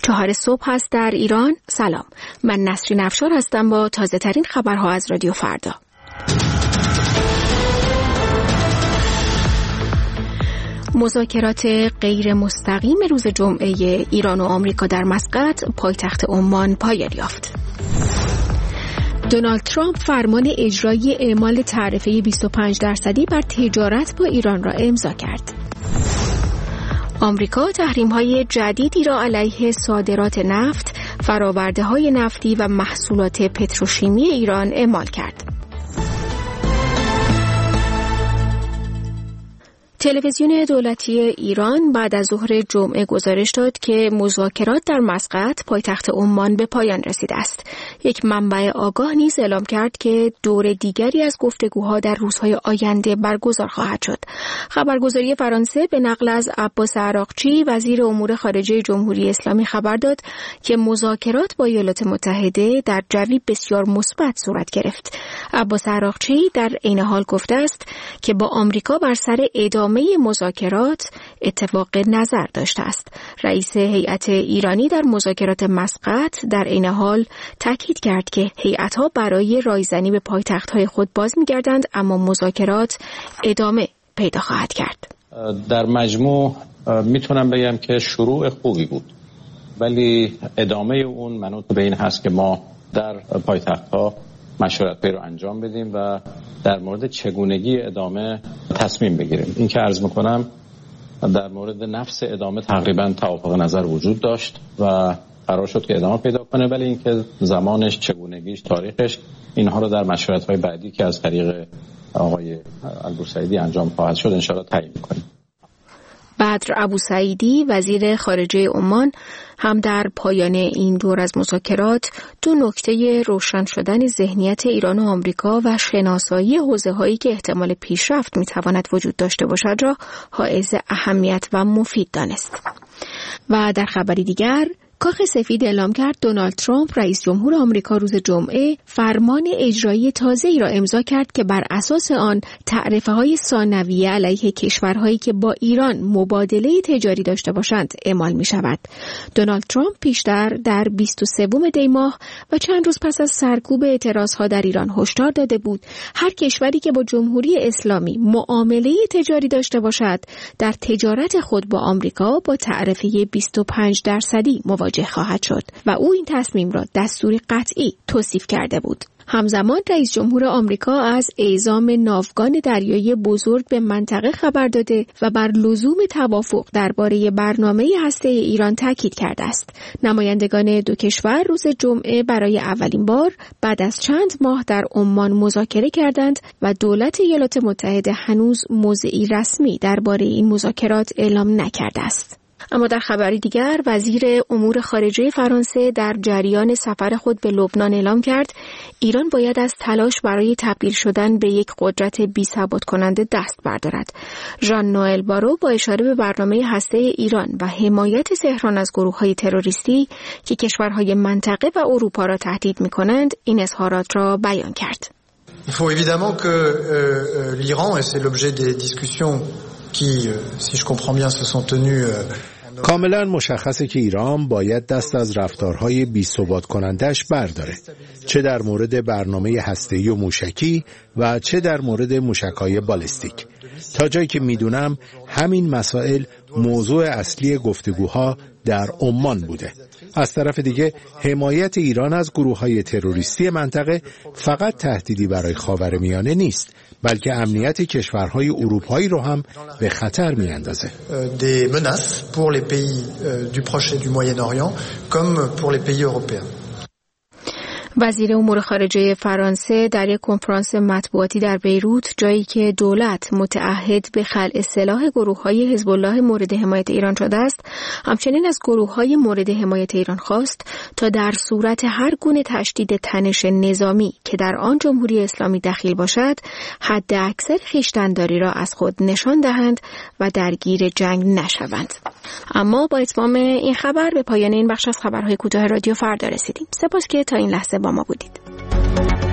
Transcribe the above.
4 صبح است در ایران. سلام، من نسرین افشار هستم با تازه ترین خبرها از رادیو فردا. مذاکرات غیر مستقیم روز جمعه ایران و آمریکا در مسقط پایتخت عمان پایان یافت. دونالد ترامپ فرمان اجرایی اعمال تعرفه 25% بر تجارت با ایران را امضا کرد. آمریکا تحریم‌های جدیدی را علیه صادرات نفت، فرآورده‌های نفتی و محصولات پتروشیمی ایران اعمال کرد. تلویزیون دولتی ایران بعد از ظهر جمعه گزارش داد که مذاکرات در مسقط پایتخت عمان به پایان رسیده است. یک منبع آگاه نیز اعلام کرد که دور دیگری از گفتگوها در روزهای آینده برگزار خواهد شد. خبرگزاری فرانسه به نقل از عباس عراقچی وزیر امور خارجه جمهوری اسلامی خبر داد که مذاکرات با ایالات متحده در جوی بسیار مثبت صورت گرفت. عباس عراقچی در عین حال گفته است که با آمریکا بر سر ادامه مذاکرات اتفاق نظر داشته است. رئیس هیئت ایرانی در مذاکرات مسقط در عین حال تاکید کرد که هیئت‌ها برای رایزنی به پایتخت‌های خود باز می‌گردند، اما مذاکرات ادامه پیدا خواهد کرد. در مجموع میتونم بگم که شروع خوبی بود، ولی ادامه اون منوط به این هست که ما در پایتخت‌ها مشورت‌هایی رو انجام بدیم و در مورد چگونگی ادامه تصمیم بگیریم. این که عرض میکنم در مورد نفس ادامه تقریبا توافق نظر وجود داشت و قرار شد که ادامه پیدا کنه، ولی این که زمانش، چگونگیش، تاریخش، اینها رو در مشورت‌های بعدی که از طریق آقای البوسعیدی انجام خواهد شد انشاءالله تعیین می‌کنیم. بدر ابوسعیدی وزیر خارجه عمان هم در پایان این دور از مذاکرات دو نکته روشن شدن ذهنیت ایران و آمریکا و شناسایی حوزه‌هایی که احتمال پیشرفت می‌تواند وجود داشته باشد را حائز اهمیت و مفید دانست. و در خبری دیگر، کاخ سفید اعلام کرد دونالد ترامپ رئیس جمهور آمریکا روز جمعه فرمان اجرایی تازه‌ای را امضا کرد که بر اساس آن تعرفه‌های ثانویه علیه کشورهایی که با ایران مبادله تجاری داشته باشند اعمال می‌شود. دونالد ترامپ پیشتر در 23 دی ماه و چند روز پس از سرکوب اعتراضها در ایران هشدار داده بود هر کشوری که با جمهوری اسلامی معامله تجاری داشته باشد در تجارت خود با آمریکا با تعرفه 25% مواجه خواهد شد و او این تصمیم را دستوری قطعی توصیف کرده بود. همزمان رئیس جمهور آمریکا از اعزام ناوگان دریایی بزرگ به منطقه خبر داده و بر لزوم توافق درباره برنامه هسته ایران تاکید کرده است. نمایندگان دو کشور روز جمعه برای اولین بار بعد از چند ماه در عمان مذاکره کردند و دولت ایالات متحده هنوز موضعی رسمی درباره این مذاکرات اعلام نکرده است. اما در خبری دیگر، وزیر امور خارجه فرانسه در جریان سفر خود به لبنان اعلام کرد ایران باید از تلاش برای تبدیل شدن به یک قدرت بی‌ثبات کننده دست بردارد. ژان نوئل بارو با اشاره به برنامه هسته ایران و حمایت تهران از گروه‌های تروریستی که کشورهای منطقه و اروپا را تهدید می‌کنند این اظهارات را بیان کرد. Il faut évidemment que l'Iran, et c'est l'objet des discussions qui, si je comprends bien, se sont tenues کاملا مشخصه که ایران باید دست از رفتارهای بی‌ثبات کنندش برداره، چه در مورد برنامه هسته‌ای و موشکی و چه در مورد موشک‌های بالستیک. تا جایی که میدونم همین مسائل موضوع اصلی گفتگوها در عمان بوده. از طرف دیگه حمایت ایران از گروه‌های تروریستی منطقه فقط تهدیدی برای خاورمیانه نیست، بلکه امنیت کشورهای اروپایی رو هم به خطر می‌اندازه. Des menaces pour les pays du Proche et du Moyen-Orient comme pour les pays européens. وزیر امور خارجه فرانسه در یک کنفرانس مطبوعاتی در بیروت، جایی که دولت متعهد به خلع سلاح گروه‌های حزب الله مورد حمایت ایران شده است، همچنین از گروه‌های مورد حمایت ایران خواست تا در صورت هر گونه تشدید تنش نظامی که در آن جمهوری اسلامی دخیل باشد، حد اکثر خویشتن‌داری را از خود نشان دهند و درگیر جنگ نشوند. اما با اتمام این خبر به پایان این بخش از خبرهای کوتاه رادیو فردا رسیدیم. سپاس که تا این لحظه با ما بودید.